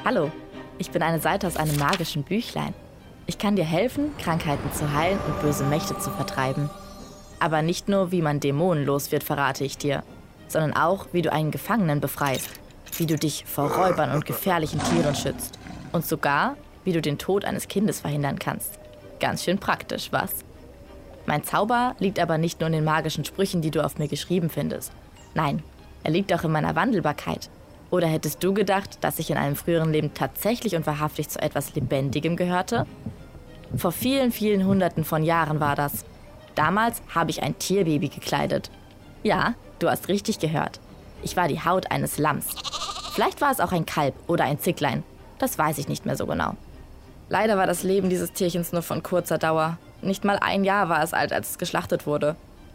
Hallo, ich bin eine Seite aus einem magischen Büchlein. Ich kann dir helfen, Krankheiten zu heilen und böse Mächte zu vertreiben. Aber nicht nur, wie man Dämonen los wird, verrate ich dir, sondern auch, wie du einen Gefangenen befreist, wie du dich vor Räubern und gefährlichen Tieren schützt und sogar, wie du den Tod eines Kindes verhindern kannst. Ganz schön praktisch, was? Mein Zauber liegt aber nicht nur in den magischen Sprüchen, die du auf mir geschrieben findest. Nein, er liegt auch in meiner Wandelbarkeit. Oder hättest du gedacht, dass ich in einem früheren Leben tatsächlich und wahrhaftig zu etwas Lebendigem gehörte? Vor vielen, vielen Hunderten von Jahren war das. Damals habe ich ein Tierbaby gekleidet. Ja, du hast richtig gehört. Ich war die Haut eines Lamms. Vielleicht war es auch ein Kalb oder ein Zicklein. Das weiß ich nicht mehr so genau. Leider war das Leben dieses Tierchens nur von kurzer Dauer. Nicht mal 1 Jahr war es alt, als es geschlachtet wurde.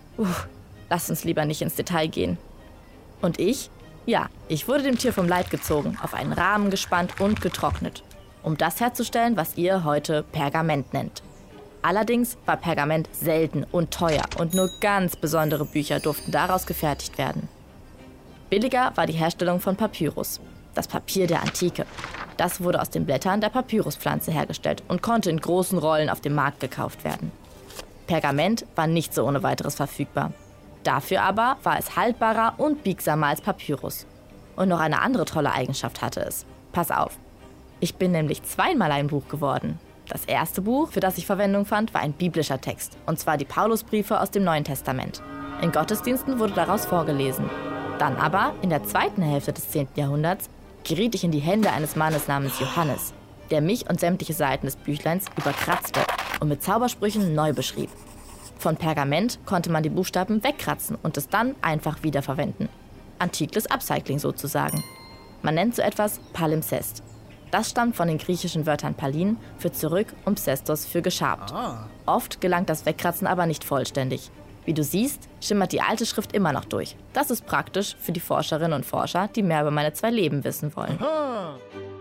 Lass uns lieber nicht ins Detail gehen. Und ich? Ja, ich wurde dem Tier vom Leib gezogen, auf einen Rahmen gespannt und getrocknet, um das herzustellen, was ihr heute Pergament nennt. Allerdings war Pergament selten und teuer und nur ganz besondere Bücher durften daraus gefertigt werden. Billiger war die Herstellung von Papyrus, das Papier der Antike. Das wurde aus den Blättern der Papyruspflanze hergestellt und konnte in großen Rollen auf dem Markt gekauft werden. Pergament war nicht so ohne weiteres verfügbar. Dafür aber war es haltbarer und biegsamer als Papyrus. Und noch eine andere tolle Eigenschaft hatte es. Pass auf, ich bin nämlich 2-mal ein Buch geworden. Das erste Buch, für das ich Verwendung fand, war ein biblischer Text, und zwar die Paulusbriefe aus dem Neuen Testament. In Gottesdiensten wurde daraus vorgelesen. Dann aber, in der zweiten Hälfte des 10. Jahrhunderts, geriet ich in die Hände eines Mannes namens Johannes, der mich und sämtliche Seiten des Büchleins überkratzte und mit Zaubersprüchen neu beschrieb. Von Pergament konnte man die Buchstaben wegkratzen und es dann einfach wiederverwenden. Antikes Upcycling sozusagen. Man nennt so etwas Palimpsest. Das stammt von den griechischen Wörtern Palin für zurück und Psestos für geschabt. Oft gelangt das Wegkratzen aber nicht vollständig. Wie du siehst, schimmert die alte Schrift immer noch durch. Das ist praktisch für die Forscherinnen und Forscher, die mehr über meine 2 Leben wissen wollen.